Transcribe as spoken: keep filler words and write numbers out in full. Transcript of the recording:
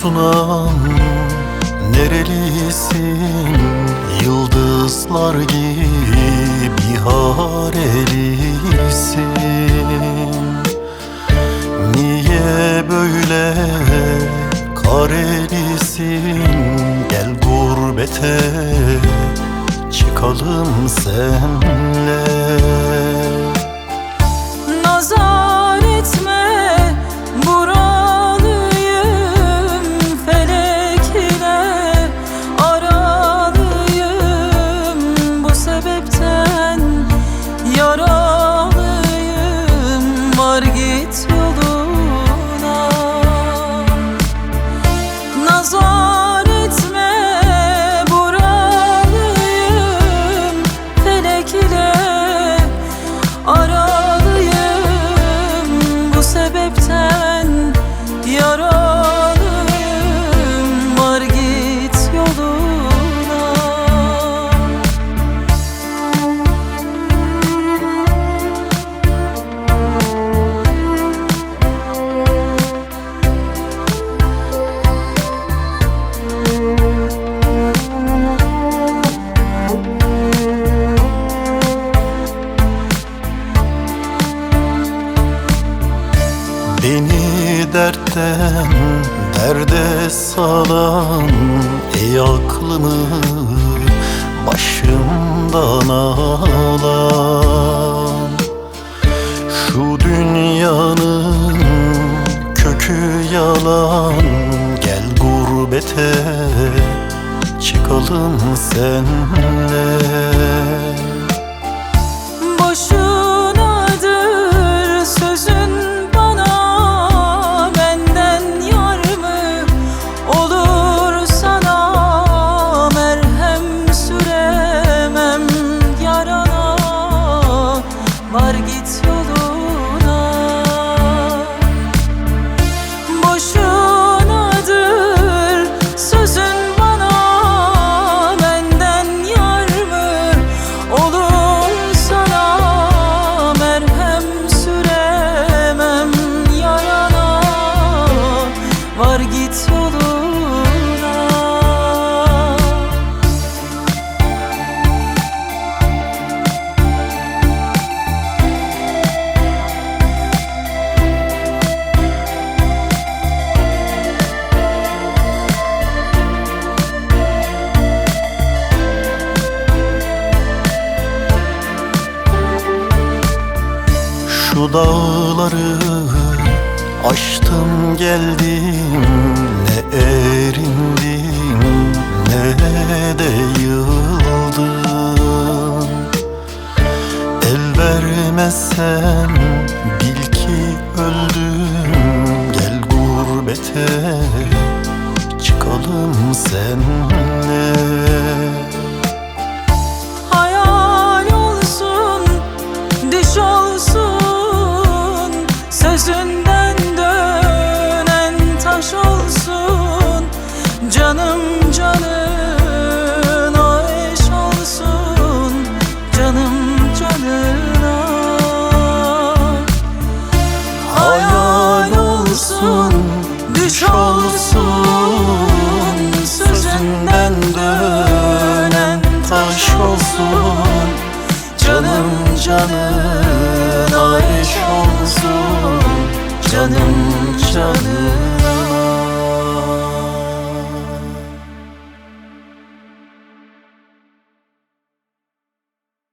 sunam, nerelisin? Yıldızlar gibi harelisin. Niye böyle karelisin? Gel gurbete çıkalım senle. Nazar etme, buralıyım, felek ile aralıyım. Bu sebepten yaralıyım, var git yoluna. Nazar etme, buralıyım, felek ile aralıyım. Bu sebepten yaralıyım, var git yoluna. Beni dertten derde salan, ey aklımı başımdan alan. Şu dünyanın kökü yalan, gel gurbete çıkalım senle. Boşunadır sözün bana, benden yar mı olur sana? Merhem süremem yarana, var git yoluna. Boşunadır sözün bana, benden yar mı olur sana? Merhem süremem yarana, var git yoluna. Şu dağları aştım geldim, ne erindim ne de yıldım. El vermezsem bil ki öldüm, gel gurbete çıkalım senle. Hayal olsun, düş olsun, sözünden dönen taş olsun. Canım canına eş olsun, canım canına. Hayal olsun, düş olsun, sözünden dönen taş olsun. Canım canına eş olsun, canım canına.